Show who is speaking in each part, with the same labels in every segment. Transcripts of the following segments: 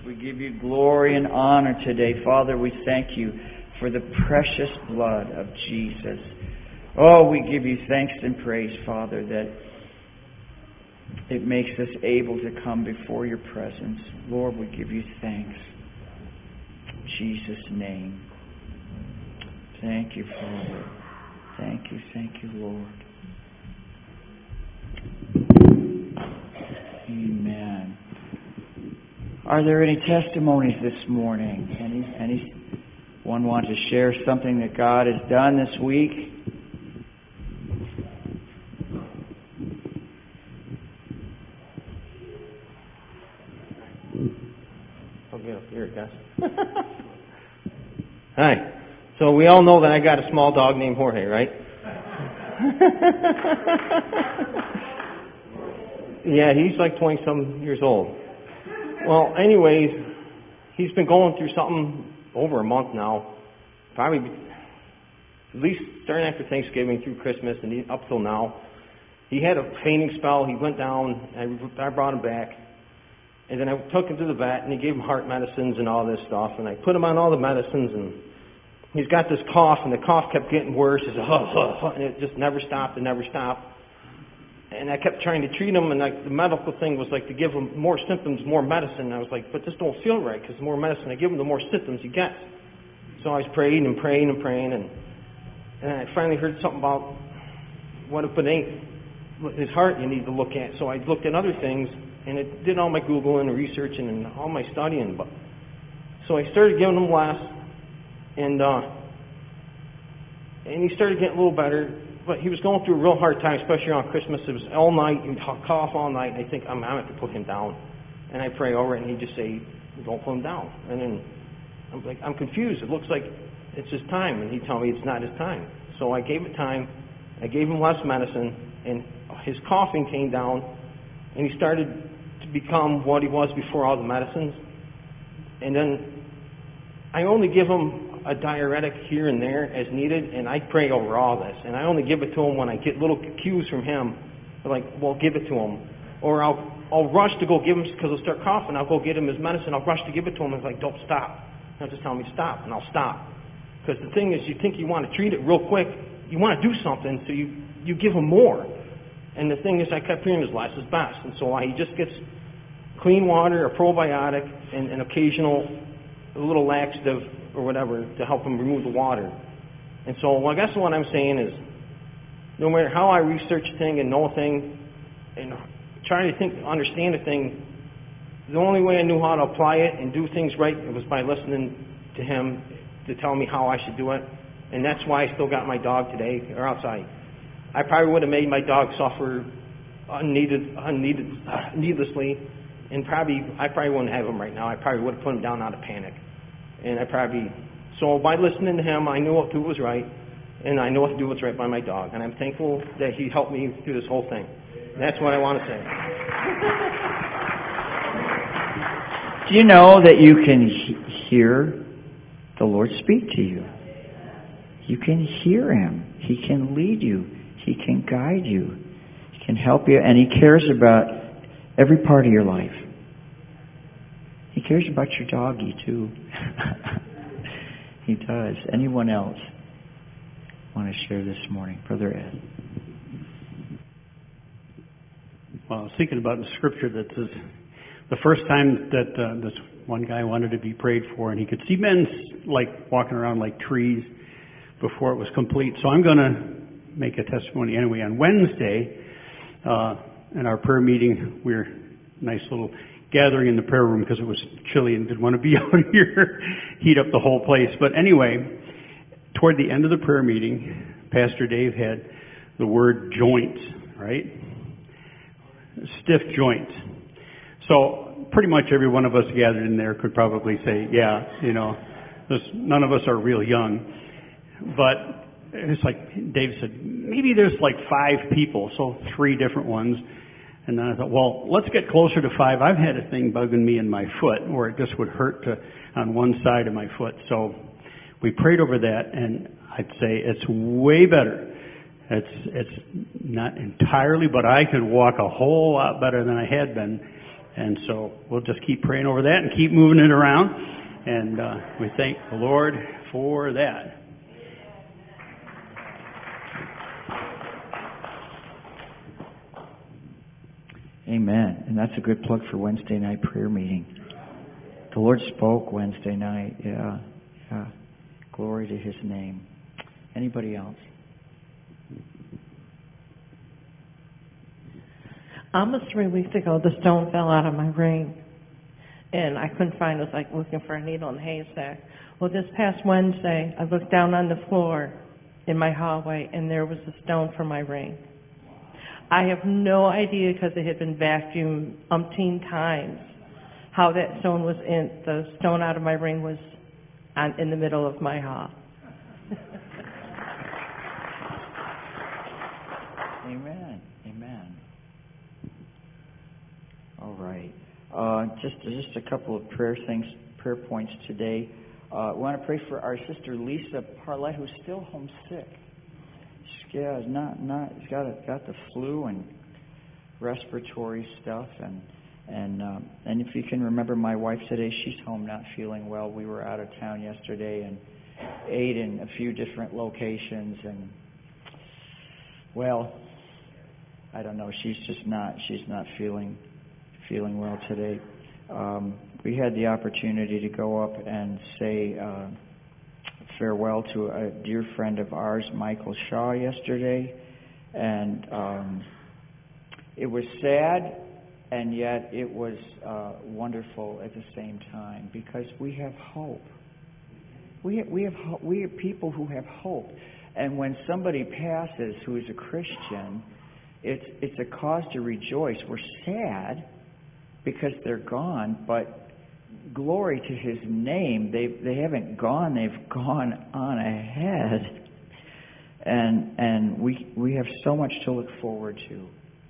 Speaker 1: We give you glory and honor today. Father, we thank you for the precious blood of Jesus. Oh, we give you thanks and praise, Father, that it makes us able to come before your presence. Lord, we give you thanks. In Jesus' name. Thank you, Father. Thank you, Lord. Amen. Are there any testimonies this morning? Anyone want to share something that God has done this week?
Speaker 2: I'll get up here, guys. Hi. So we all know that I got a small dog named Jorge, right? Yeah, he's like 20-some years old. Well, anyways, he's been going through something over a month now. Probably at least starting after Thanksgiving through Christmas and up till now. He had a fainting spell. He went down. I brought him back. And then I took him to the vet, and he gave him heart medicines and all this stuff. And I put him on all the medicines, and he's got this cough, and the cough kept getting worse. It's and it just never stopped and never stopped. And I kept trying to treat him, and the medical thing was like to give him more symptoms, more medicine. And I was like, but this don't feel right, because the more medicine I give him, the more symptoms he gets. So I was praying and praying and praying, and I finally heard something about what if it ain't his heart you need to look at. So I looked at other things, and it did all my Googling and researching and all my studying. So I started giving him less, and he started getting a little better. But he was going through a real hard time, especially around Christmas. It was all night. He would cough all night. And I think I'm going to have to put him down. And I pray over it, and he'd just say, don't put him down. And then I'm like, I'm confused. It looks like it's his time. And he'd tell me it's not his time. So I gave it time. I gave him less medicine, and his coughing came down, and he started to become what he was before all the medicines. And then I only give him a diuretic here and there as needed, and I pray over all this. And I only give it to him when I get little cues from him, like, well, give it to him. Or I'll rush to go give him, because he'll start coughing, I'll go get him his medicine, I'll rush to give it to him, and it's like, don't stop. He'll just tell me to stop, and I'll stop. Because the thing is, you think you want to treat it real quick, you want to do something, so you give him more. And the thing is, I kept hearing his less is best. And so he just gets clean water, a probiotic, and an occasional little laxative or whatever to help him remove the water. And so I guess what I'm saying is, no matter how I research a thing and know a thing and try to understand a thing, the only way I knew how to apply it and do things right was by listening to him to tell me how I should do it. And that's why I still got my dog today, or else I probably would have made my dog suffer needlessly, and I probably wouldn't have him right now. I probably would have put him down out of panic. And so by listening to him, I knew what to do was right, and I know what to do what's right by my dog. And I'm thankful that he helped me through this whole thing. That's what I want to say.
Speaker 1: Do you know that you can hear the Lord speak to you? You can hear Him. He can lead you. He can guide you. He can help you, and He cares about every part of your life. He cares about your doggy, too. He does. Anyone else want to share this morning? Brother Ed.
Speaker 3: Well, I was thinking about the scripture that says the first time that this one guy wanted to be prayed for, and he could see men like walking around like trees before it was complete. So I'm going to make a testimony anyway. On Wednesday, in our prayer meeting, we were nice little gathering in the prayer room because it was chilly and didn't want to be out here, heat up the whole place. But anyway, toward the end of the prayer meeting, Pastor Dave had the word joint, right? Stiff joint. So pretty much every one of us gathered in there could probably say, yeah, none of us are real young. But it's like Dave said, maybe there's like 5 people, so 3 different ones. And then I thought, well, let's get closer to 5. I've had a thing bugging me in my foot where it just would hurt on one side of my foot. So we prayed over that, and I'd say it's way better. It's not entirely, but I could walk a whole lot better than I had been. And so we'll just keep praying over that and keep moving it around. And we thank the Lord for that.
Speaker 1: Amen. And that's a good plug for Wednesday night prayer meeting. The Lord spoke Wednesday night. Yeah. Glory to His name. Anybody else?
Speaker 4: Almost 3 weeks ago, the stone fell out of my ring. And I couldn't find it. It was like looking for a needle in a haystack. Well, this past Wednesday, I looked down on the floor in my hallway, and there was a stone for my ring. I have no idea, because it had been vacuumed umpteen times, how that stone was in. The stone out of my ring was in the middle of my hall.
Speaker 1: Amen. Amen. All right. Just a couple of prayer points today. We want to pray for our sister Lisa Parlett, who's still homesick. She's got the flu and respiratory stuff, and if you can remember my wife today, she's home not feeling well. We were out of town yesterday and ate in a few different locations, and well, I don't know. She's not feeling well today. We had the opportunity to go up and say farewell to a dear friend of ours, Michael Shaw, yesterday, and it was sad, and yet it was wonderful at the same time, because we have hope. We are people who have hope, and when somebody passes who is a Christian, it's a cause to rejoice. We're sad because they're gone, but glory to His name. They haven't gone. They've gone on ahead, and we have so much to look forward to.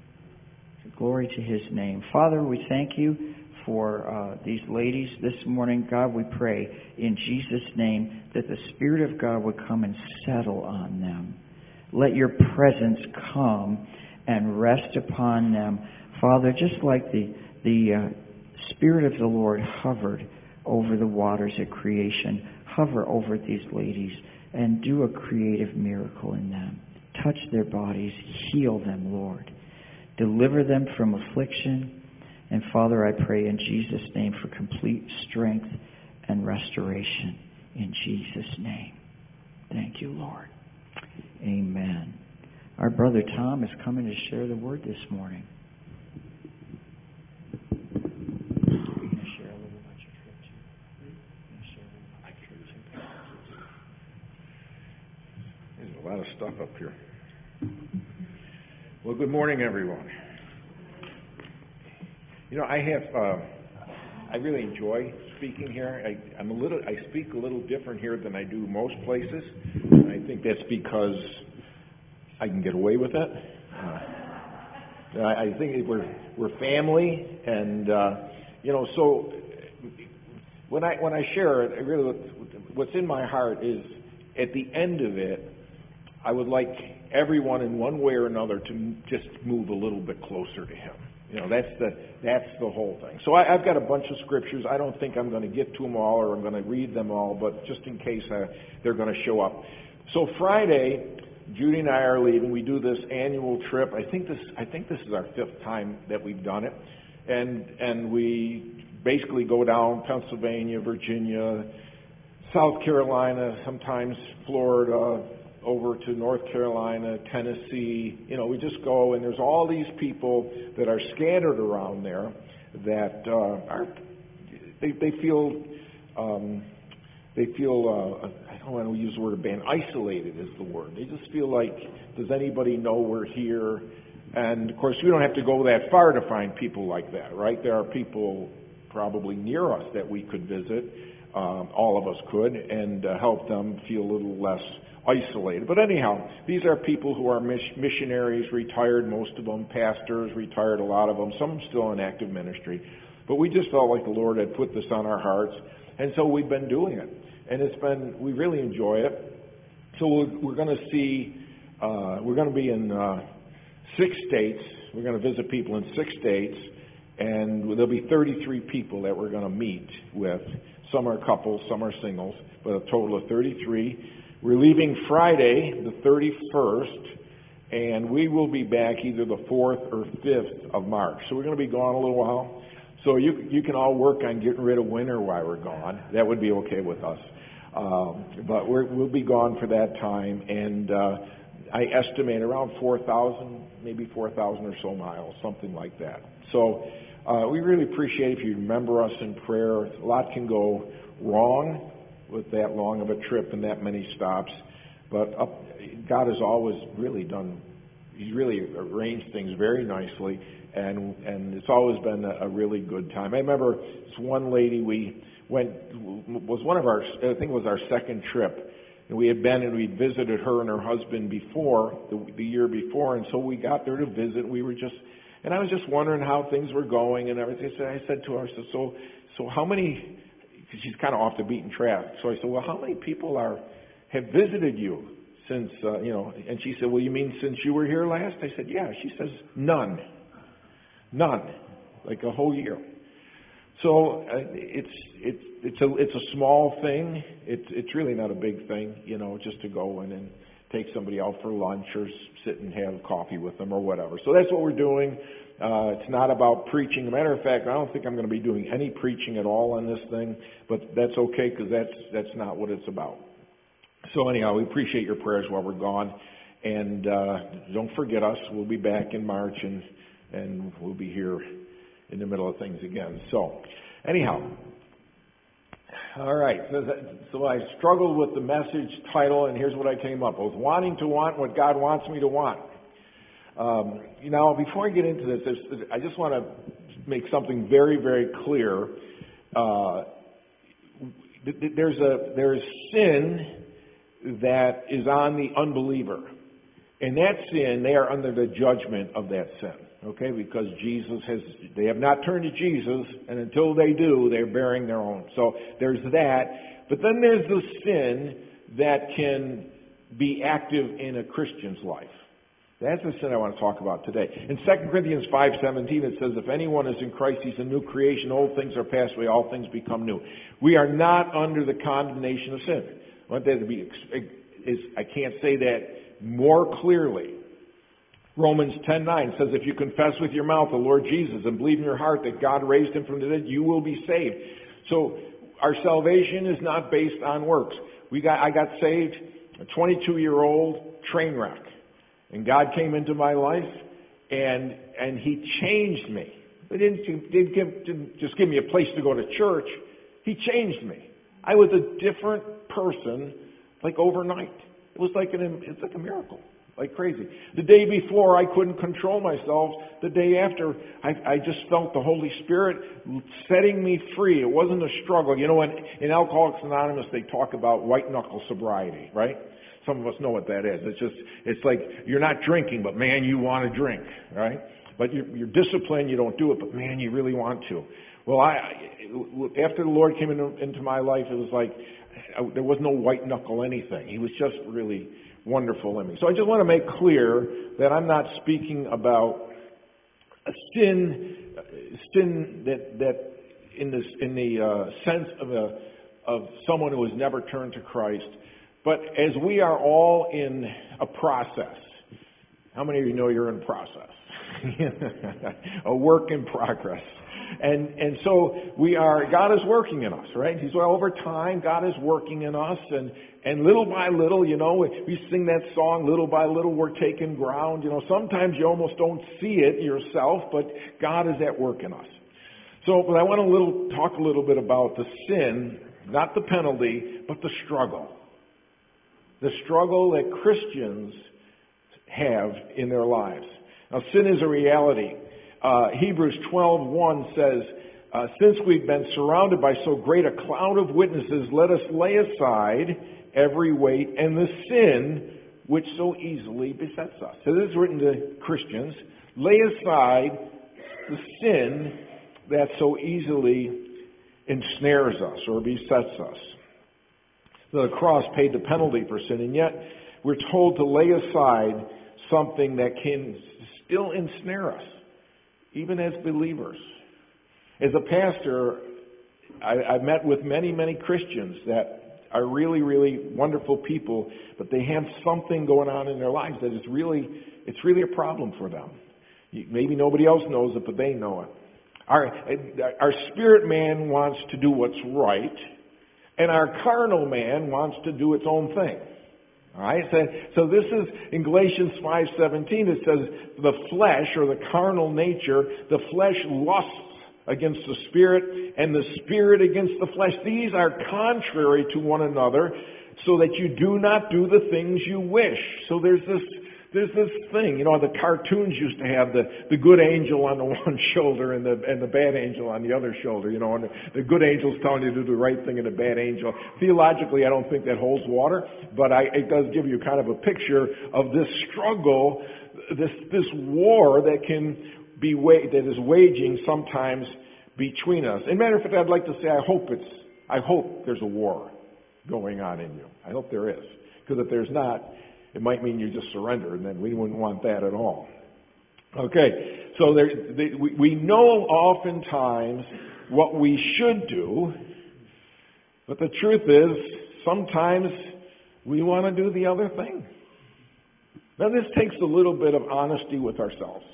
Speaker 1: Glory to His name. Father, we thank You for these ladies this morning. God, we pray in Jesus' name that the Spirit of God would come and settle on them. Let Your presence come and rest upon them. Father, just like the Spirit of the Lord hovered over the waters of creation, hover over these ladies and do a creative miracle in them. Touch their bodies, heal them, Lord. Deliver them from affliction. And Father, I pray in Jesus' name for complete strength and restoration. In Jesus' name. Thank You, Lord. Amen. Our brother Tom is coming to share the word this morning.
Speaker 5: There's a lot of stuff up here. Well, good morning, everyone. You know, I really enjoy speaking here. I speak a little different here than I do most places. And I think that's because I can get away with it. I think we're family, and so when I share it, really what's in my heart is, at the end of it, I would like everyone in one way or another to just move a little bit closer to Him. You know, that's the whole thing. So I've got a bunch of scriptures. I don't think I'm going to get to them all, or I'm going to read them all, but just in case they're going to show up. So Friday, Judy and I are leaving. We do this annual trip. I think this is our 5th time that we've done it, and we basically go down Pennsylvania, Virginia, South Carolina, sometimes Florida, over to North Carolina, Tennessee. You know, we just go, and there's all these people that are scattered around there that they feel I don't want to use the word abandoned. Isolated is the word. They just feel like, does anybody know we're here? And of course, we don't have to go that far to find people like that, right? There are people probably near us that we could visit. All of us could, and help them feel a little less isolated. But anyhow, these are people who are missionaries, retired, most of them, pastors, retired, a lot of them, some still in active ministry. But we just felt like the Lord had put this on our hearts, and so we've been doing it. And we really enjoy it. So we're going to see, we're going to be in 6 states. We're going to visit people in 6 states, And there'll be 33 people that we're going to meet with. Some are couples, some are singles, but a total of 33. We're leaving Friday, the 31st, and we will be back either the 4th or 5th of March. So we're going to be gone a little while. So you can all work on getting rid of winter while we're gone. That would be okay with us. But we'll be gone for that time, and I estimate around 4,000, maybe 4,000 or so miles, something like that. So we really appreciate if you remember us in prayer. A lot can go wrong with that long of a trip and that many stops, but God has always really He's really arranged things very nicely, and it's always been a really good time. I remember this one lady we went, was one of our, I think it was our second trip, and we had been and we'd visited her and her husband before, the year before, and so we got there to visit. And I was just wondering how things were going and everything. I said to her, so how many, because she's kind of off the beaten track, so I said, well, how many people have visited you since, and she said, well, you mean since you were here last? I said, yeah. She says, none, like a whole year. So it's a small thing. It's really not a big thing, just to go in and take somebody out for lunch or sit and have coffee with them or whatever. So that's what we're doing. It's not about preaching. As a matter of fact, I don't think I'm going to be doing any preaching at all on this thing, but that's okay because that's not what it's about. So anyhow, we appreciate your prayers while we're gone, and don't forget us. We'll be back in March, and we'll be here in the middle of things again. So anyhow, all right. So I struggled with the message title, and here's what I came up with: wanting to want what God wants me to want. Now, before I get into this, I just want to make something very, very clear. There's sin that is on the unbeliever. And that sin, they are under the judgment of that sin. Okay? Because they have not turned to Jesus, and until they do, they're bearing their own. So there's that. But then there's the sin that can be active in a Christian's life. That's the sin I want to talk about today. In 2 Corinthians 5:17, it says, if anyone is in Christ, he's a new creation. Old things are passed away, all things become new. We are not under the condemnation of sin. I want that to be, I can't say that more clearly. Romans 10:9 says, if you confess with your mouth the Lord Jesus and believe in your heart that God raised him from the dead, you will be saved. So our salvation is not based on works. I got saved, a 22-year-old train wreck. And God came into my life, and he changed me. He didn't just give me a place to go to church. He changed me. I was a different person, like overnight. It's like a miracle, like crazy. The day before, I couldn't control myself. The day after, I just felt the Holy Spirit setting me free. It wasn't a struggle. In Alcoholics Anonymous, they talk about white-knuckle sobriety, right? Some of us know what that is. It's like you're not drinking, but man, you want to drink, right? But you're disciplined, you don't do it, but man, you really want to. Well, after the Lord came into my life, it was like there was no white knuckle anything. He was just really wonderful in me. So I just want to make clear that I'm not speaking about a sin that in the sense of someone who has never turned to Christ. But as we are all in a process, how many of you know you're in process? A work in progress. And so God is working in us, right? Over time, God is working in us, and little by little, we sing that song, little by little we're taking ground. Sometimes you almost don't see it yourself, but God is at work in us. But I want to talk a little bit about the sin, not the penalty, but the struggle. The struggle that Christians have in their lives. Now, sin is a reality. Hebrews 12:1 says, since we've been surrounded by so great a cloud of witnesses, let us lay aside every weight and the sin which so easily besets us. So this is written to Christians. Lay aside the sin that so easily ensnares us or besets us. The cross paid the penalty for sin, and yet we're told to lay aside something that can still ensnare us, even as believers. As a pastor, I've met with many, many Christians that are really, really wonderful people, but they have something going on in their lives that it's really a problem for them. Maybe nobody else knows it, but they know it. Our spirit man wants to do what's right, and our carnal man wants to do its own thing. All right? So this is in Galatians 5:17. It says the flesh, or the carnal nature, the flesh lusts against the Spirit, and the Spirit against the flesh. These are contrary to one another, so that you do not do the things you wish. So there's this thing, the cartoons used to have the good angel on the one shoulder and the bad angel on the other shoulder, and the good angel's telling you to do the right thing and the bad angel. Theologically, I don't think that holds water, but it does give you kind of a picture of this struggle, this war that is waging sometimes between us. And matter of fact, I'd like to say I hope there's a war going on in you. I hope there is. Because if there's not, it might mean you just surrender, and then we wouldn't want that at all. Okay, so we know oftentimes what we should do, but the truth is sometimes we want to do the other thing. Now this takes a little bit of honesty with ourselves.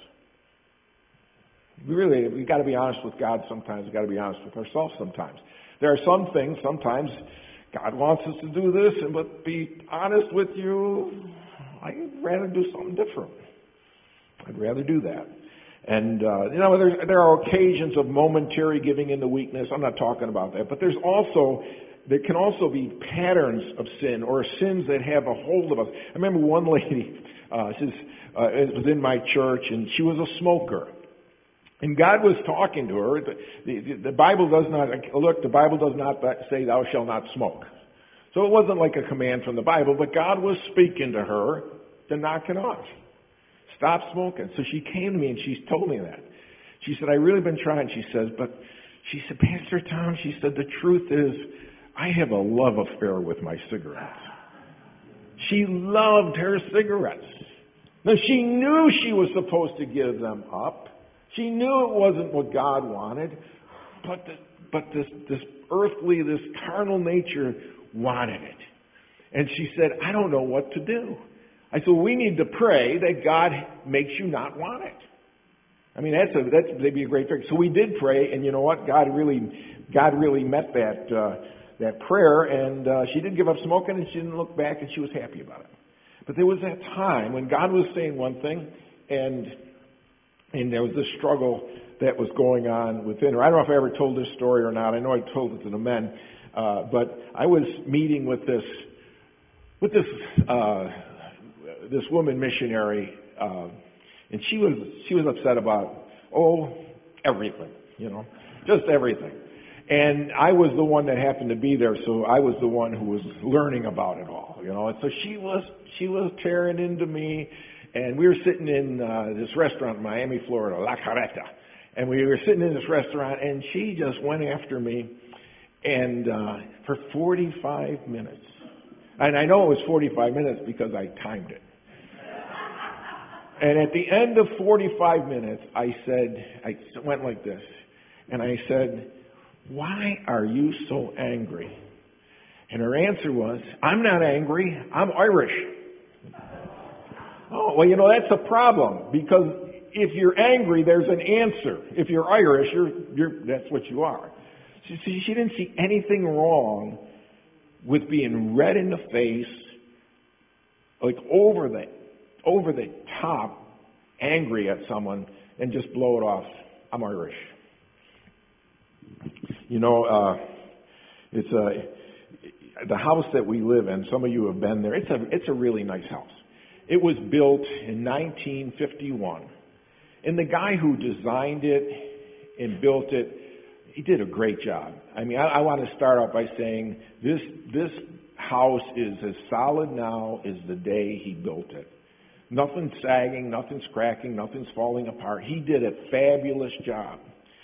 Speaker 5: We've got to be honest with God sometimes. We've got to be honest with ourselves sometimes. There are some things, sometimes God wants us to do this, but be honest with you, I'd rather do something different. I'd rather do that. And, there are occasions of momentary giving in to weakness. I'm not talking about that. But there can also be patterns of sin, or sins that have a hold of us. I remember one lady, it was in my church, and she was a smoker. And God was talking to her. The Bible does not say thou shalt not smoke. So it wasn't like a command from the Bible, but God was speaking to her to knock it off. Stop smoking. So she came to me and she told me that. She said, I've really been trying. She said, Pastor Tom, she said, the truth is, I have a love affair with my cigarettes. She loved her cigarettes. Now she knew she was supposed to give them up. She knew it wasn't what God wanted, but this earthly, this carnal nature wanted it. And she said, I don't know what to do. I said, we need to pray that God makes you not want it. I mean, that'd be a great thing. So we did pray, and you know what? God really met that prayer, and she did give up smoking, and she didn't look back, and she was happy about it. But there was that time when God was saying one thing, and there was this struggle that was going on within her. I don't know if I ever told this story or not. I know I told it to the men. But I was meeting with this woman missionary, and she was upset about, everything, just everything. And I was the one that happened to be there, so I was the one who was learning about it all, And so she was tearing into me. And we were sitting in this restaurant in Miami, Florida, La Carreta. And we were sitting in this restaurant, and she just went after me, and for 45 minutes. And I know it was 45 minutes because I timed it. And at the end of 45 minutes, I went like this, and I said, why are you so angry? And her answer was, I'm not angry, I'm Irish. Oh, well, that's a problem, because if you're angry, there's an answer. If you're Irish, that's what you are. She didn't see anything wrong with being red in the face, like over the top, angry at someone, and just blow it off. I'm Irish. It's the house that we live in. Some of you have been there. It's a really nice house. It was built in 1951. And the guy who designed it and built it, he did a great job. I mean, I want to start out by saying this house is as solid now as the day he built it. Nothing's sagging, nothing's cracking, nothing's falling apart. He did a fabulous job.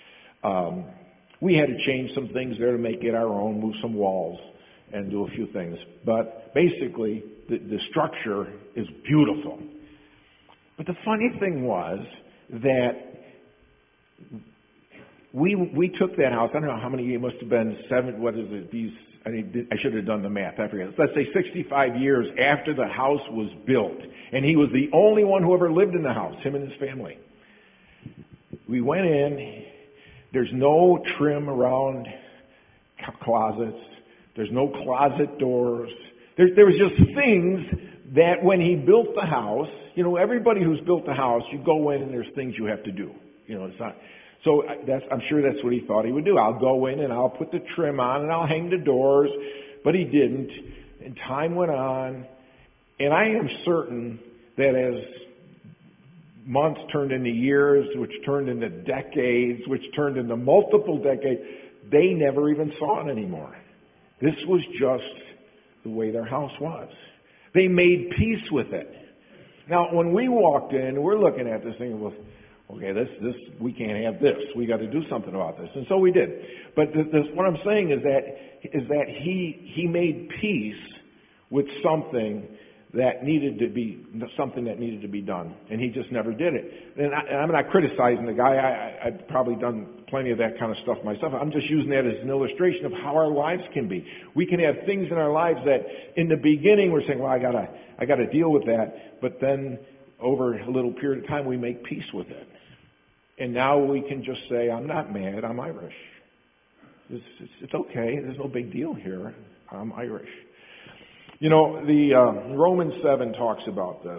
Speaker 5: We had to change some things there to make it our own, move some walls, and do a few things. But basically, the structure is beautiful. But the funny thing was that we took that house. I don't know how many. It must have been 7. What is it? I should have done the math. I forget. Let's say 65 years after the house was built, and he was the only one who ever lived in the house. Him and his family. We went in. There's no trim around closets. There's no closet doors. There was just things that when he built the house, everybody who's built the house, you go in and there's things you have to do. It's not. So I'm sure that's what he thought he would do. I'll go in and I'll put the trim on and I'll hang the doors, but he didn't. And time went on, and I am certain that as months turned into years, which turned into decades, which turned into multiple decades, they never even saw it anymore. This was just the way their house was. They made peace with it. Now, when we walked in, we're looking at this thing, well, okay, this we can't have this. We got to do something about this, and so we did. But what I'm saying is that he made peace with something that needed to be done, and he just never did it. And I'm not criticizing the guy. I've probably done plenty of that kind of stuff myself. I'm just using that as an illustration of how our lives can be. We can have things in our lives that, in the beginning, we're saying, "Well, I gotta deal with that," but then over a little period of time, we make peace with it, and now we can just say, "I'm not mad. I'm Irish. It's okay. There's no big deal here. I'm Irish." The Romans 7 talks about this,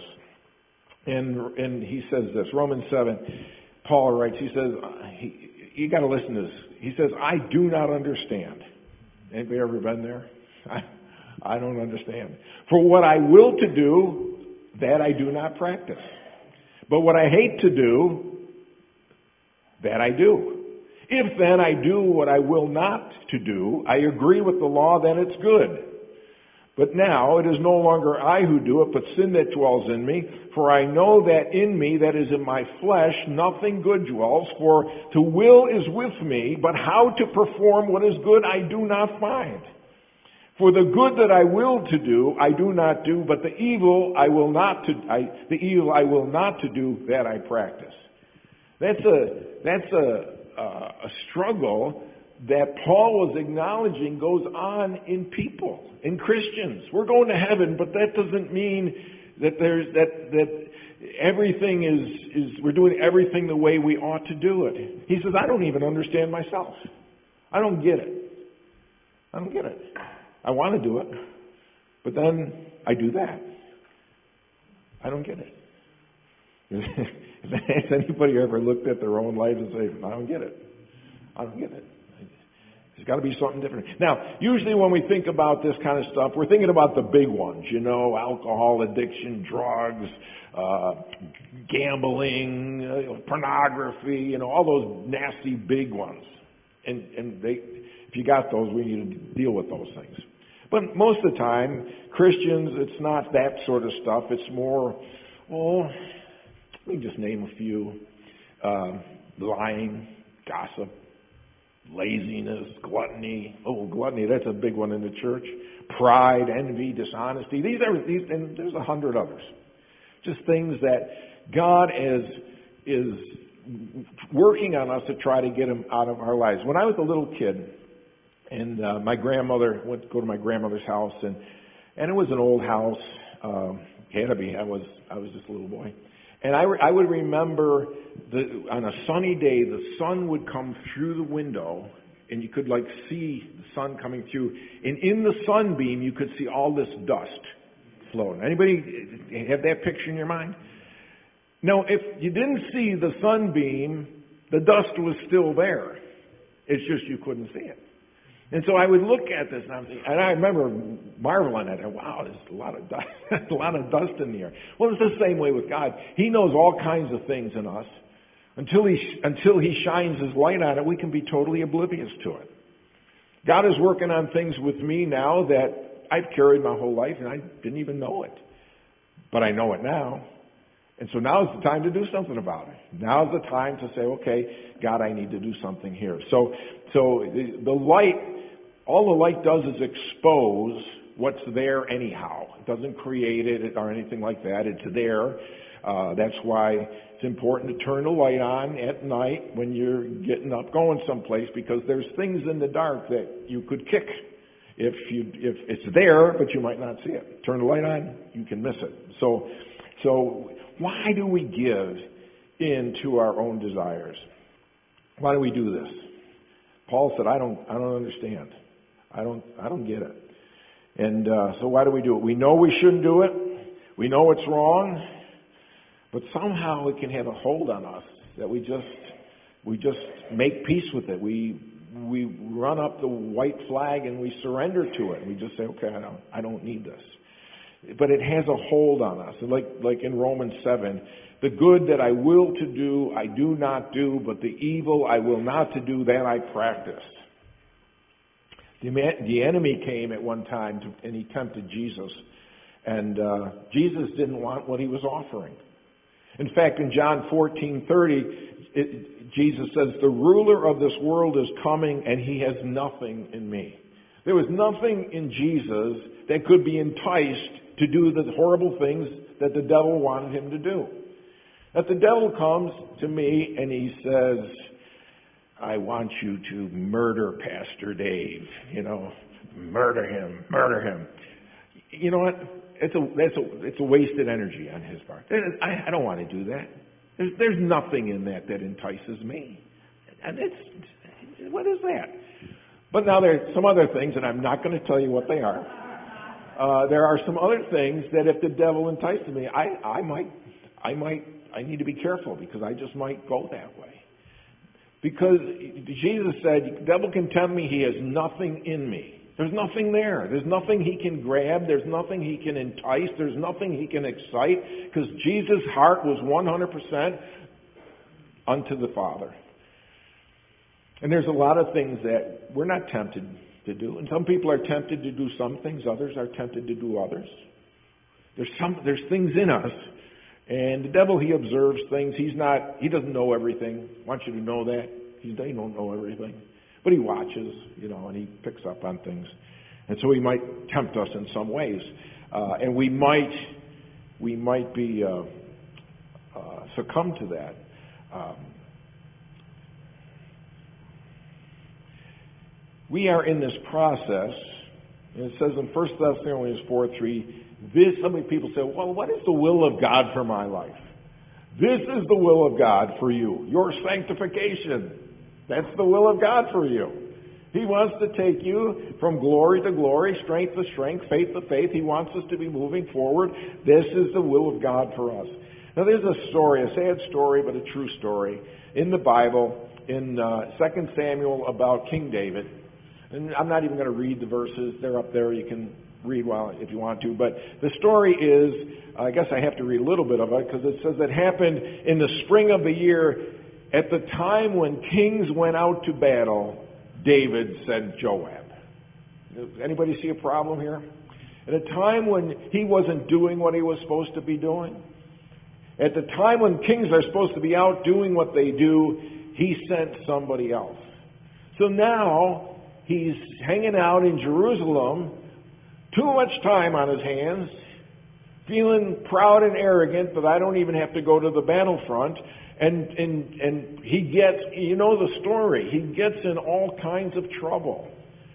Speaker 5: and he says this. Romans 7, Paul writes. He says, you got to listen to this. He says, "I do not understand." Anybody ever been there? I don't understand. "For what I will to do, that I do not practice. But what I hate to do, that I do. If then I do what I will not to do, I agree with the law, then it's good. But now it is no longer I who do it, but sin that dwells in me. For I know that in me, that is in my flesh, nothing good dwells. For to will is with me, but how to perform what is good I do not find. For the good that I will to do, I do not do, but the evil I will not to do, that I practice." That's a struggle that Paul was acknowledging goes on in people, in Christians. We're going to heaven, but that doesn't mean that everything is we're doing everything the way we ought to do it. He says, "I don't even understand myself. I don't get it. I don't get it. I want to do it, but then I do that. I don't get it." Has anybody ever looked at their own lives and say, "I don't get it. I don't get it. There's got to be something different." Now, usually when we think about this kind of stuff, we're thinking about the big ones, alcohol addiction, drugs, gambling, pornography, all those nasty big ones. And if you got those, we need to deal with those things. But most of the time, Christians, it's not that sort of stuff. It's more, let me just name a few. Lying, gossip, laziness, gluttony. Gluttony, that's a big one in the church. Pride, envy, dishonesty. These, and there's 100 others. Just things that God is working on us to try to get them out of our lives. When I was a little kid, and my grandmother went to go to my grandmother's house, and it was an old house. Had to be. I was just a little boy. And I would remember on a sunny day, the sun would come through the window, and you could see the sun coming through. And in the sunbeam, you could see all this dust floating. Anybody have that picture in your mind? Now, if you didn't see the sunbeam, the dust was still there. It's just you couldn't see it. And so I would look at this, and I remember marveling at it. Wow, there's a lot of dust, a lot of dust in the air. Well, it's the same way with God. He knows all kinds of things in us. Until He shines His light on it, we can be totally oblivious to it. God is working on things with me now that I've carried my whole life, and I didn't even know it. But I know it now. And so now is the time to do something about it. Now is the time to say, okay, God, I need to do something here. So the light, all the light does is expose what's there anyhow. It doesn't create it or anything like that. It's there. That's why it's important to turn the light on at night when you're getting up, going someplace, because there's things in the dark that you could kick if it's there, but you might not see it. Turn the light on, you can miss it. So why do we give in to our own desires? Why do we do this? Paul said, I don't understand. I don't get it. And so why do we do it? We know we shouldn't do it. We know it's wrong. But somehow it can have a hold on us that we just make peace with it. We run up the white flag and we surrender to it. We just say, okay, I don't need this. But it has a hold on us. Like in Romans 7, the good that I will to do, I do not do, but the evil I will not to do, that I practice. The enemy came at one time and he tempted Jesus. And Jesus didn't want what he was offering. In fact, in John 14:30, Jesus says, the ruler of this world is coming and he has nothing in me. There was nothing in Jesus that could be enticed to do the horrible things that the devil wanted him to do. That the devil comes to me and he says, I want you to murder Pastor Dave. Murder him. You know what? It's a wasted energy on his part. I don't want to do that. There's nothing in that entices me. And what is that? But now there are some other things, and I'm not going to tell you what they are. There are some other things that if the devil entices me, I need to be careful because I just might go that way. Because Jesus said, the devil can tempt me, he has nothing in me. There's nothing there. There's nothing he can grab. There's nothing he can entice. There's nothing he can excite. Because Jesus' heart was 100% unto the Father. And there's a lot of things that we're not tempted to do. And some people are tempted to do some things. Others are tempted to do others. There's things in us. And the devil, he observes things. He doesn't know everything. I want you to know that. He don't know everything. But he watches, and he picks up on things. And so he might tempt us in some ways. And we might be succumb to that. We are in this process, and it says in 1 Thessalonians 4:3, so many people say, well, what is the will of God for my life? This is the will of God for you, your sanctification. That's the will of God for you. He wants to take you from glory to glory, strength to strength, faith to faith. He wants us to be moving forward. This is the will of God for us. Now there's a story, a sad story, but a true story, in the Bible, in 2 Samuel about King David. And I'm not even going to read the verses. They're up there. You can read if you want to. But the story is, I guess I have to read a little bit of it, because it says it happened in the spring of the year. At the time when kings went out to battle, David sent Joab. Anybody see a problem here? At a time when he wasn't doing what he was supposed to be doing, at the time when kings are supposed to be out doing what they do, he sent somebody else. So now he's hanging out in Jerusalem, too much time on his hands, feeling proud and arrogant that I don't even have to go to the battlefront. And he gets, the story, he gets in all kinds of trouble.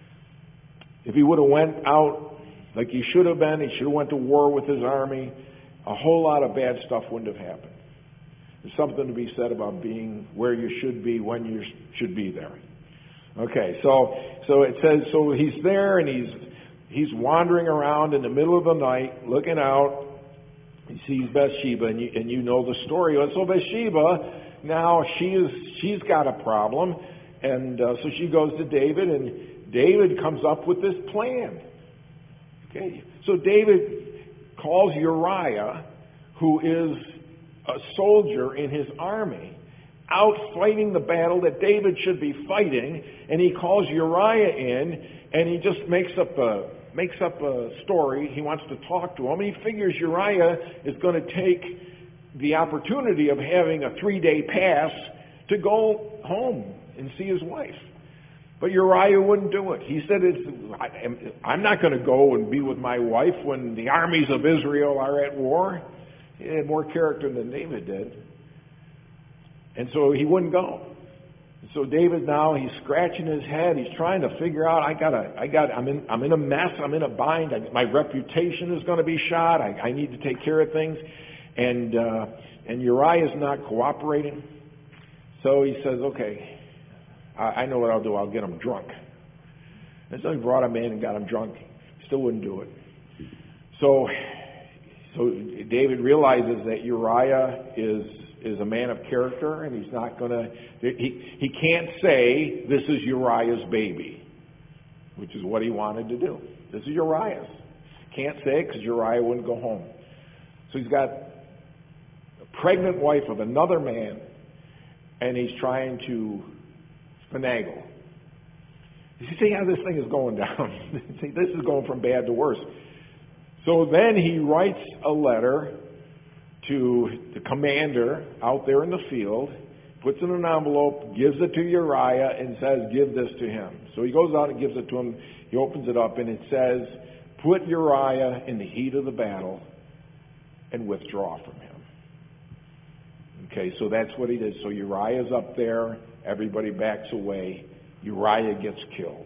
Speaker 5: If he would have went out like he should have been, he should have went to war with his army, a whole lot of bad stuff wouldn't have happened. There's something to be said about being where you should be when you should be there. Okay, so it says, so he's there and he's wandering around in the middle of the night, looking out. He sees Bathsheba, and you know the story. So Bathsheba, now she's got a problem, and so she goes to David, and David comes up with this plan. Okay, so David calls Uriah, who is a soldier in his army, out fighting the battle that David should be fighting, and he calls Uriah in, and he just makes up a story. He wants to talk to him, and he figures Uriah is going to take the opportunity of having a 3-day pass to go home and see his wife. But Uriah wouldn't do it. He said, I'm not going to go and be with my wife when the armies of Israel are at war. He had more character than David did. And so he wouldn't go. So David now, he's scratching his head. He's trying to figure out, I'm in a mess. I'm in a bind. My reputation is going to be shot. I need to take care of things. And Uriah's not cooperating. So he says, okay, I know what I'll do. I'll get him drunk. And so he brought him in and got him drunk. Still wouldn't do it. So David realizes that Uriah is a man of character, and he's not going to, he can't say, this is Uriah's baby, which is what he wanted to do. This is Uriah's. Can't say it because Uriah wouldn't go home. So he's got a pregnant wife of another man, and he's trying to finagle. You see how this thing is going down? See, this is going from bad to worse. So then he writes a letter to the commander out there in the field, puts it in an envelope, gives it to Uriah, and says, give this to him. So he goes out and gives it to him. He opens it up, and it says, put Uriah in the heat of the battle and withdraw from him. Okay, so that's what he did. So Uriah's up there. Everybody backs away. Uriah gets killed.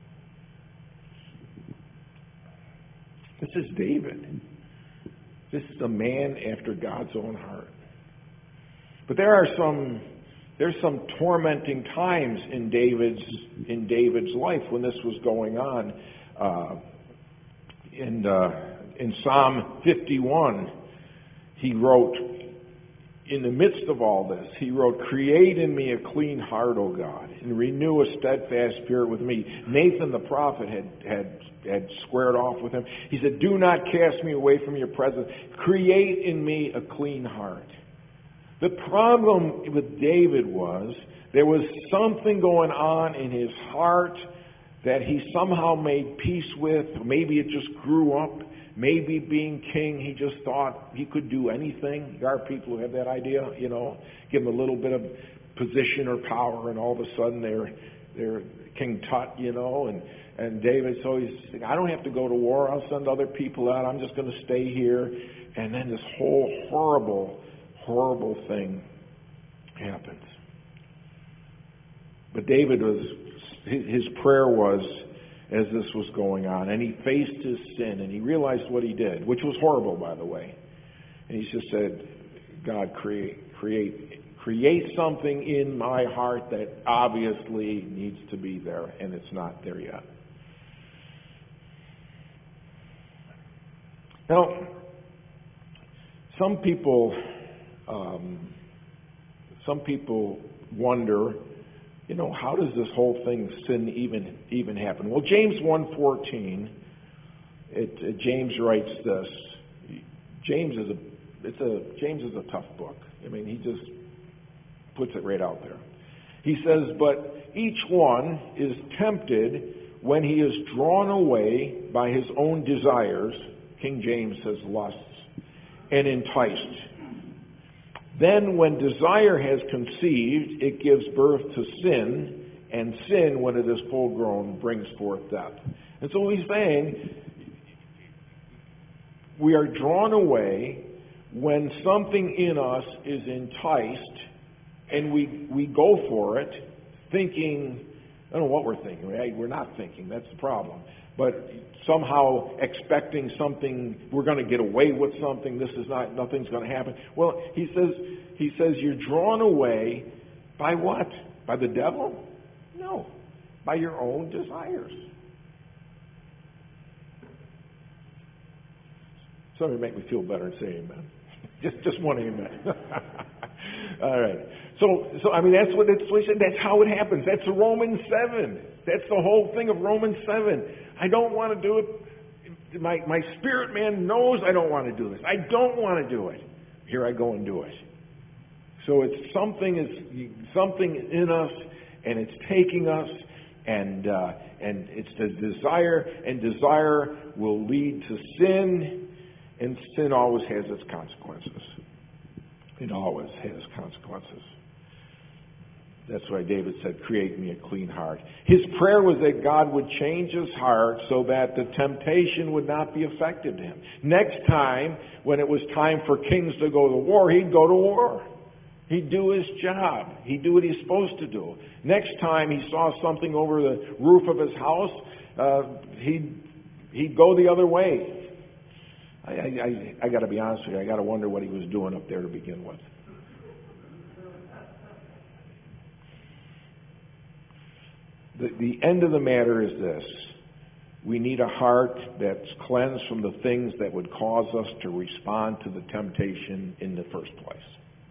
Speaker 5: This is David. This is a man after God's own heart. But there's some tormenting times in David's life when this was going on. In Psalm 51, he wrote, in the midst of all this, he wrote, create in me a clean heart, O God, and renew a steadfast spirit with me. Nathan the prophet had squared off with him. He said, do not cast me away from your presence. Create in me a clean heart. The problem with David was there was something going on in his heart that he somehow made peace with. Maybe it just grew up. Maybe being king, he just thought he could do anything. There are people who have that idea, give them a little bit of position or power, and all of a sudden they're King Tut, and David, so he's saying, I don't have to go to war. I'll send other people out. I'm just going to stay here. And then this whole horrible thing happens. But David his prayer was, as this was going on, and he faced his sin, and he realized what he did, which was horrible, by the way. And he just said, God, create something in my heart that obviously needs to be there, and it's not there yet. Now, some people wonder, how does this whole thing, sin, even happen? Well, James 1:14, James writes this. James is a tough book. He just puts it right out there. He says, but each one is tempted when he is drawn away by his own desires. King James says lusts, and enticed. Then when desire has conceived, it gives birth to sin, and sin, when it is full grown, brings forth death. And so he's saying, we are drawn away when something in us is enticed, and we go for it, thinking, I don't know what we're thinking, right? We're not thinking, that's the problem. But somehow expecting something, we're going to get away with something, nothing's going to happen. Well, he says you're drawn away by what? By the devil? No, by your own desires. Somebody make me feel better and say amen. Just one amen. All right. So that's what he said. That's how it happens. That's Romans 7. That's the whole thing of Romans 7. I don't want to do it. My spirit man knows I don't want to do this. I don't want to do it. Here I go and do it. So it's something in us, and it's taking us, and it's the desire, and desire will lead to sin, and sin always has its consequences. It always has consequences. That's why David said, create me a clean heart. His prayer was that God would change his heart so that the temptation would not be affected to him. Next time, when it was time for kings to go to war, he'd go to war. He'd do his job. He'd do what he's supposed to do. Next time he saw something over the roof of his house, he'd go the other way. I got to be honest with you. I got to wonder what he was doing up there to begin with. The end of the matter is this. We need a heart that's cleansed from the things that would cause us to respond to the temptation in the first place.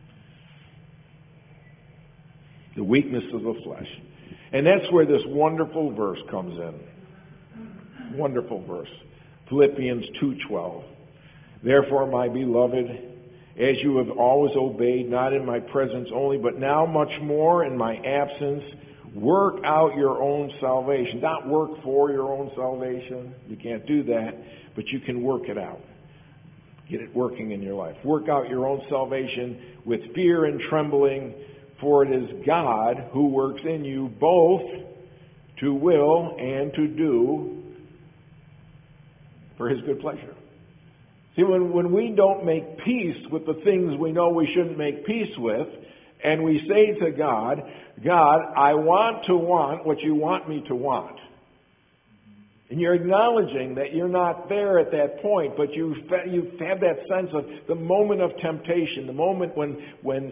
Speaker 5: The weakness of the flesh. And that's where this wonderful verse comes in. Wonderful verse. Philippians 2:12. Therefore, my beloved, as you have always obeyed, not in my presence only, but now much more in my absence, work out your own salvation. Not work for your own salvation. You can't do that, but you can work it out. Get it working in your life. Work out your own salvation with fear and trembling, for it is God who works in you both to will and to do for his good pleasure. See, when we don't make peace with the things we know we shouldn't make peace with, and we say to God, God, I want to want what you want me to want. And you're acknowledging that you're not there at that point, but you have that sense of the moment of temptation, the moment when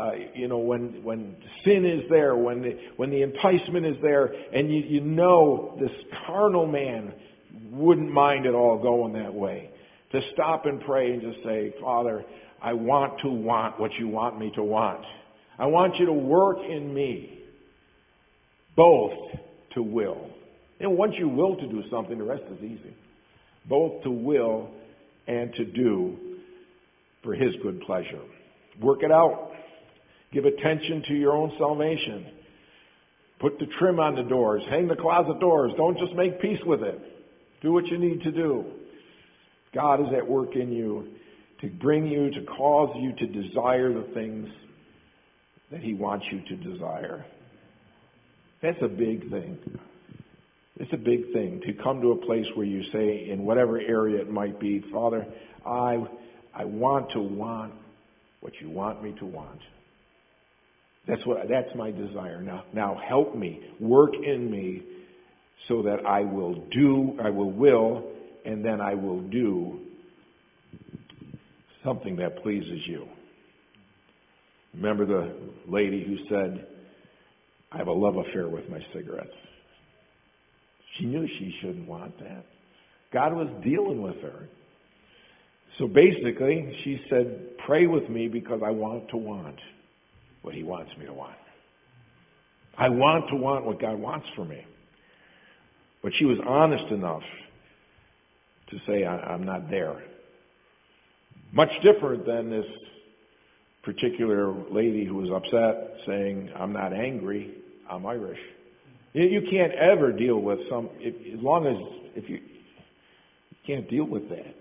Speaker 5: sin is there, when the enticement is there, and you know this carnal man wouldn't mind at all going that way. To stop and pray and just say, Father, I want to want what you want me to want. I want you to work in me, both to will. And once you will to do something, the rest is easy. Both to will and to do for his good pleasure. Work it out. Give attention to your own salvation. Put the trim on the doors. Hang the closet doors. Don't just make peace with it. Do what you need to do. God is at work in you to bring you, to cause you to desire the things that he wants you to desire. That's a big thing. It's a big thing to come to a place where you say, in whatever area it might be, Father, I want to want what you want me to want. That's my desire. Now help me, work in me, so that I will will, and then I will do something that pleases you. Remember the lady who said, I have a love affair with my cigarettes. She knew she shouldn't want that. God was dealing with her. So basically, she said, pray with me because I want to want what he wants me to want. I want to want what God wants for me. But she was honest enough to say, I'm not there. Much different than this particular lady who was upset saying, I'm not angry, I'm Irish. You can't ever deal with if you can't deal with that.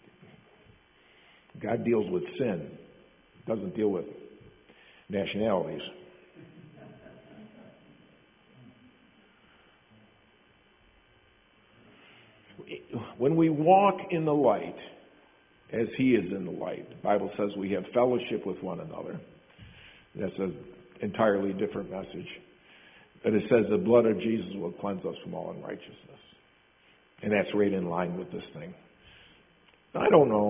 Speaker 5: God deals with sin. Doesn't deal with nationalities. When we walk in the light, as he is in the light, the Bible says we have fellowship with one another. That's an entirely different message. But it says the blood of Jesus will cleanse us from all unrighteousness. And that's right in line with this thing. I don't know.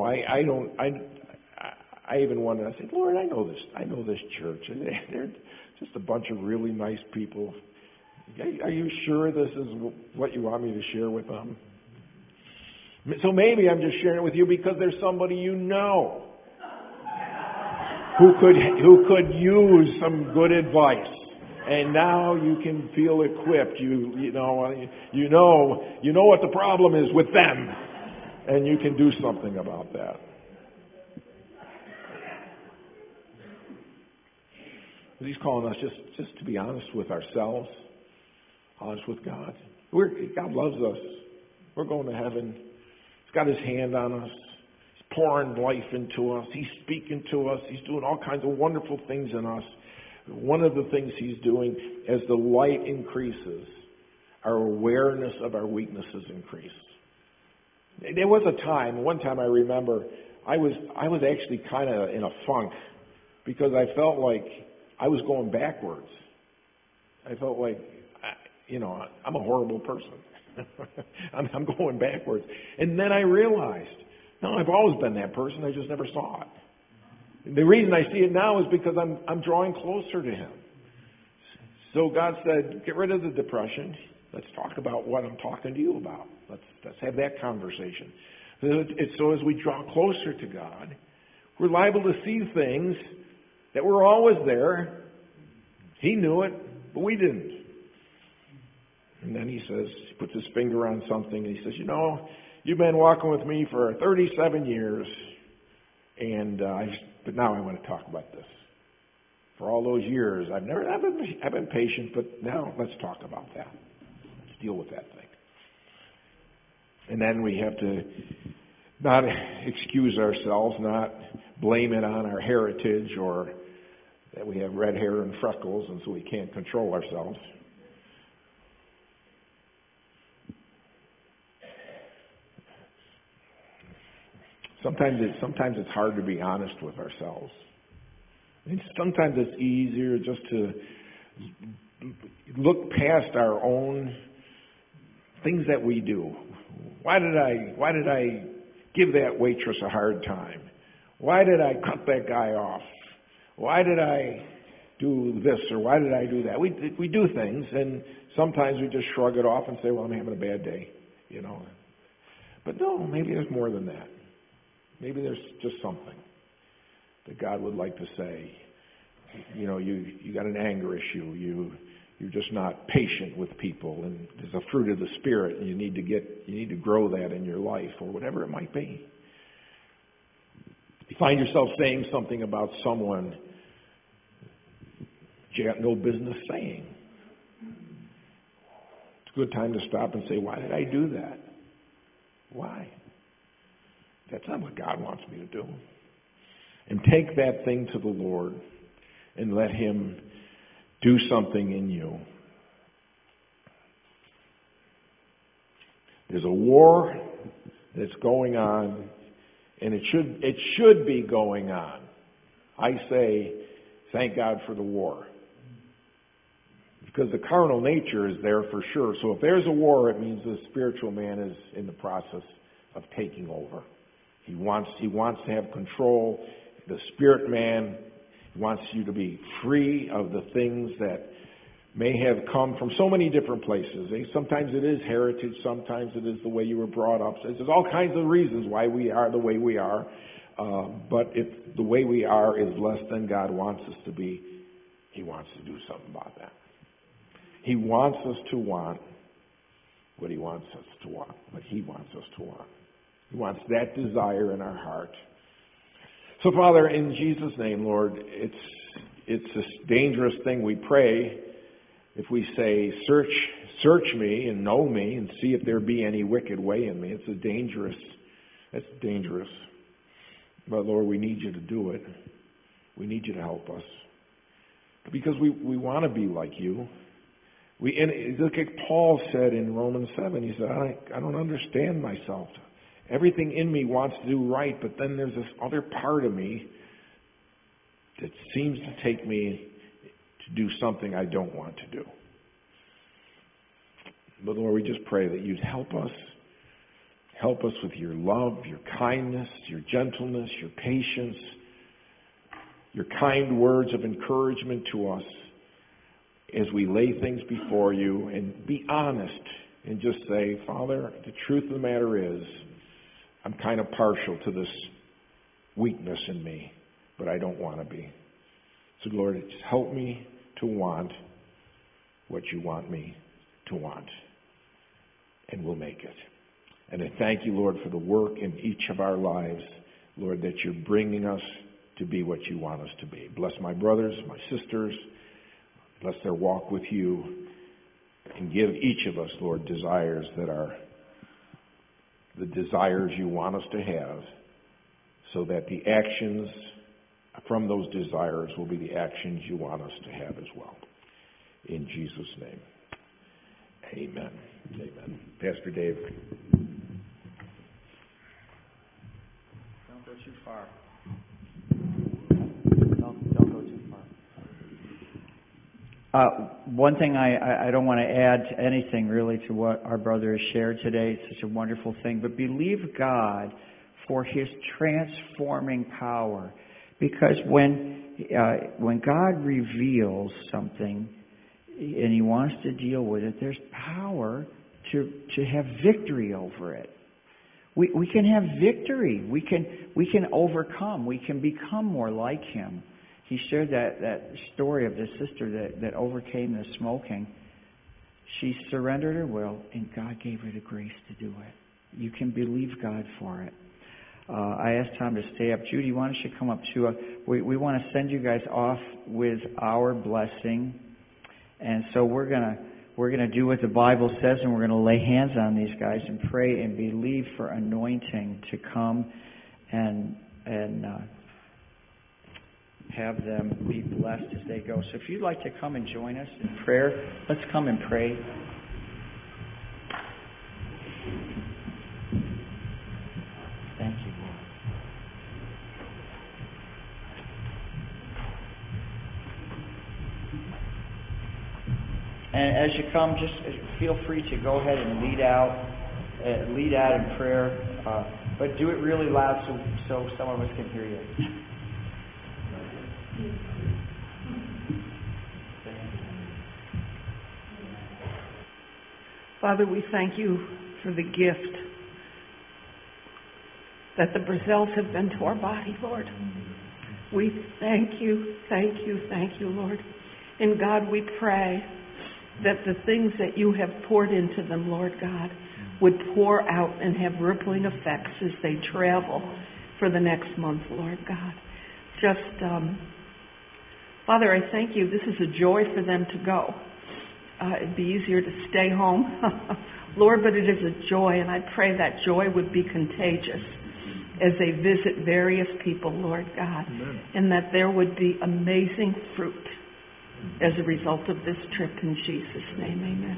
Speaker 5: I even wondered, I said, Lord, I know this church. And they're just a bunch of really nice people. Are you sure this is what you want me to share with them? So maybe I'm just sharing it with you because there's somebody you know who could use some good advice. And now you can feel equipped. You know what the problem is with them, and you can do something about that. He's calling us just to be honest with ourselves, honest with God. God loves us. We're going to heaven. He's got his hand on us. He's pouring life into us. He's speaking to us. He's doing all kinds of wonderful things in us. One of the things He's doing, as the light increases, our awareness of our weaknesses increase. There was a time, one time I remember, I was actually kind of in a funk because I felt like I was going backwards. I felt like, I'm a horrible person. I'm going backwards. And then I realized, no, I've always been that person. I just never saw it. The reason I see it now is because I'm drawing closer to Him. So God said, get rid of the depression. Let's talk about what I'm talking to you about. Let's have that conversation. So as we draw closer to God, we're liable to see things that were always there. He knew it, but we didn't. And then He says, He puts His finger on something, and He says, you've been walking with me for 37 years, and but now I want to talk about this. For all those years, I've been patient, but now let's talk about that. Let's deal with that thing. And then we have to not excuse ourselves, not blame it on our heritage or that we have red hair and freckles and so we can't control ourselves. Sometimes it's hard to be honest with ourselves. And sometimes it's easier just to look past our own things that we do. Why did I give that waitress a hard time? Why did I cut that guy off? Why did I do this or why did I do that? We do things and sometimes we just shrug it off and say, well, I'm having a bad day, But no, maybe there's more than that. Maybe there's just something that God would like to say. You got an anger issue. You're just not patient with people, and there's a fruit of the Spirit, and you need to grow that in your life, or whatever it might be. You find yourself saying something about someone that you got no business saying. It's a good time to stop and say, why did I do that? Why? That's not what God wants me to do. And take that thing to the Lord and let Him do something in you. There's a war that's going on, and it should be going on. I say, thank God for the war. Because the carnal nature is there for sure. So if there's a war, it means the spiritual man is in the process of taking over. He wants to have control. The spirit man wants you to be free of the things that may have come from so many different places. Sometimes it is heritage. Sometimes it is the way you were brought up. There's all kinds of reasons why we are the way we are. But if the way we are is less than God wants us to be, He wants to do something about that. He wants us to want what He wants us to want, what He wants us to want. He wants that desire in our heart. So, Father, in Jesus' name, Lord, it's this dangerous thing we pray if we say, search me and know me and see if there be any wicked way in me. That's dangerous. But, Lord, we need you to do it. We need you to help us. Because we want to be like you. Look at Paul said in Romans 7. He said, I don't understand myself. Everything in me wants to do right, but then there's this other part of me that seems to take me to do something I don't want to do. But Lord, we just pray that you'd help us. Help us with your love, your kindness, your gentleness, your patience, your kind words of encouragement to us as we lay things before you, and be honest and just say, Father, the truth of the matter is, I'm kind of partial to this weakness in me, but I don't want to be. So, Lord, just help me to want what you want me to want, and we'll make it. And I thank you, Lord, for the work in each of our lives, Lord, that you're bringing us to be what you want us to be. Bless my brothers, my sisters. Bless their walk with you, and give each of us, Lord, desires that are the desires you want us to have, so that the actions from those desires will be the actions you want us to have as well. In Jesus' name. Amen. Amen. Pastor Dave.
Speaker 1: Don't go too far. Don't go too far. One thing I don't want to add to anything really to what our brother has shared today. It's such a wonderful thing. But believe God for His transforming power. Because when God reveals something and He wants to deal with it, there's power to have victory over it. We can have victory. We can overcome. We can become more like Him. He shared that story of the sister that overcame the smoking. She surrendered her will, and God gave her the grace to do it. You can believe God for it. I asked Tom to stay up. Judy, why don't you come up too? We want to send you guys off with our blessing, and so we're gonna do what the Bible says, and we're gonna lay hands on these guys and pray and believe for anointing to come and have them be blessed as they go. So if you'd like to come and join us in prayer, let's come and pray. Thank you, Lord. And as you come, just feel free to go ahead and lead out in prayer, but do it really loud so some of us can hear you.
Speaker 6: Father, we thank you for the gift that the Brazils have been to our body, Lord. We thank you, Lord. And God, we pray that the things that you have poured into them, Lord God, would pour out and have rippling effects as they travel for the next month, Lord God. Father, I thank you. This is a joy for them to go. It'd be easier to stay home, Lord, but it is a joy, and I pray that joy would be contagious as they visit various people, Lord God, Amen. And that there would be amazing fruit as a result of this trip in Jesus' name. Amen.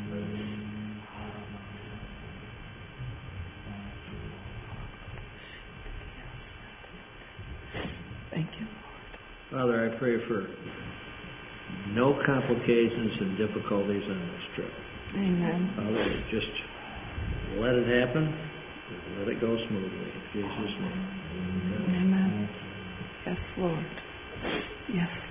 Speaker 6: Thank you, Lord.
Speaker 7: Father, I pray for no complications and difficulties on this trip.
Speaker 6: Amen.
Speaker 7: Father, just let it happen and let it go smoothly. In Jesus' name.
Speaker 6: Amen. Yes, Lord. Yes, Lord.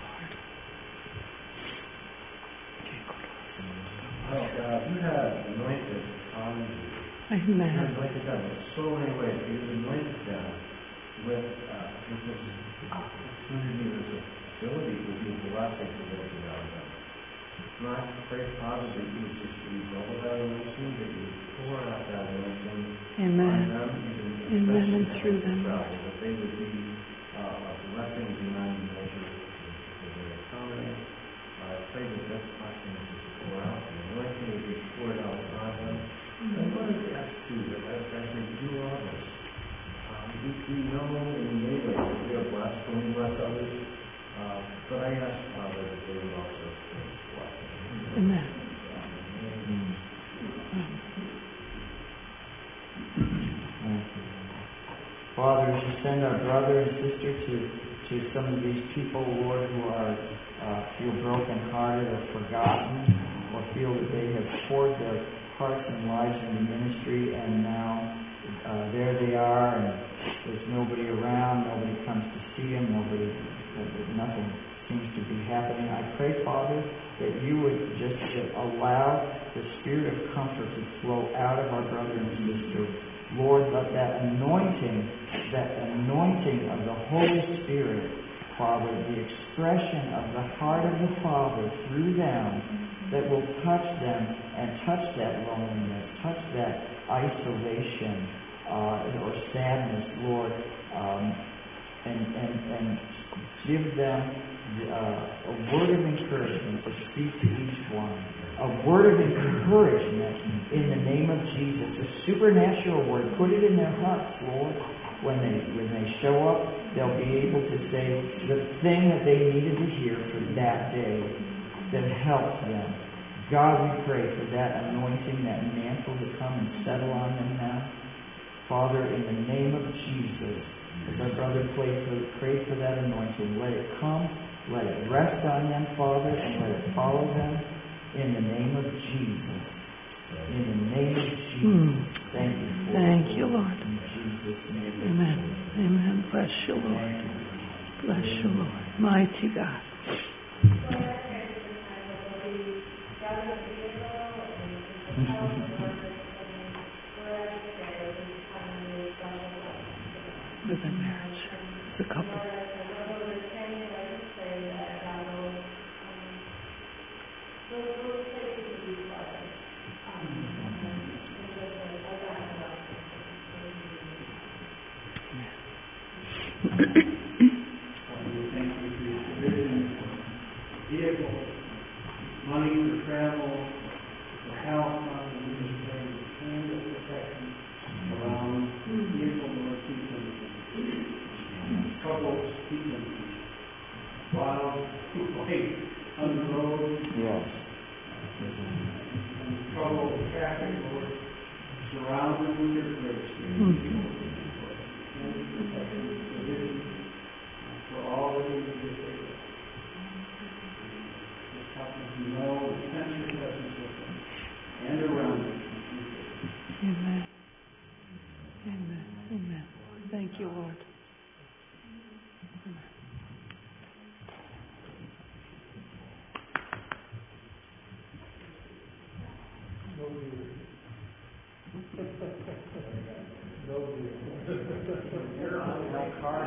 Speaker 8: Oh, God, you have anointed on you.
Speaker 6: Amen.
Speaker 8: You have anointed them in so many ways. You've anointed them with this opportunity, this ability to be a blessing to those around them. And I pray, Father, that you would just redouble that anointing, that you would pour out that anointing
Speaker 6: Amen.
Speaker 8: on them,
Speaker 6: Amen, and through them.
Speaker 8: Travel, that they would be a blessing beyond measure to their economy. I pray that this blessing would just pour out, the anointing would be poured out on them. And what is that too, that as they do all this, we know in many ways that we are blessed when we bless others. But I ask, Father, that they would also experience blessing.
Speaker 6: Amen.
Speaker 1: Father, as you send our brother and sister to some of these people, Lord, who feel brokenhearted or forgotten, or feel that they have poured their hearts and lives into ministry, and now there they are, and there's nobody around, nobody comes to see them, nothing seems to be happening. I pray, Father, that you would just allow the spirit of comfort to flow out of our brother and sister. Lord, let that anointing of the Holy Spirit, Father, the expression of the heart of the Father through them, that will touch them and touch that loneliness, touch that isolation or sadness, Lord, and give them a word of encouragement to speak to each one. A word of encouragement in the name of Jesus. A supernatural word. Put it in their hearts, Lord. when they show up, they'll be able to say the thing that they needed to hear for that day that helps them. God, we pray for that anointing, that mantle to come and settle on them now. Father, in the name of Jesus, as our brother prayed for that anointing, let it come, let it rest on them, Father, and let it follow them in the name of Jesus. In the name of Jesus. Thank you.
Speaker 9: Thank you, Lord.
Speaker 1: In Jesus' name.
Speaker 9: Amen. Amen. Bless you, Lord. Bless you, Lord. Mighty God. With a marriage. The couple.
Speaker 3: Vehicles, money for travel, for health, and protection around vehicle or keeping troubles, keeping wild people on the road.
Speaker 1: Yes.
Speaker 3: And trouble with traffic or surround them with your grace. And protection, provision for all that you do. Know the sense your presence with them and around them.
Speaker 9: Amen. Amen. Amen. Thank you, Lord.
Speaker 3: You're on my car.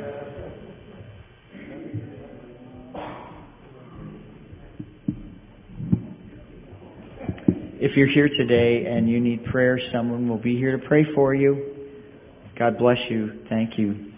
Speaker 1: If you're here today and you need prayer, someone will be here to pray for you. God bless you. Thank you.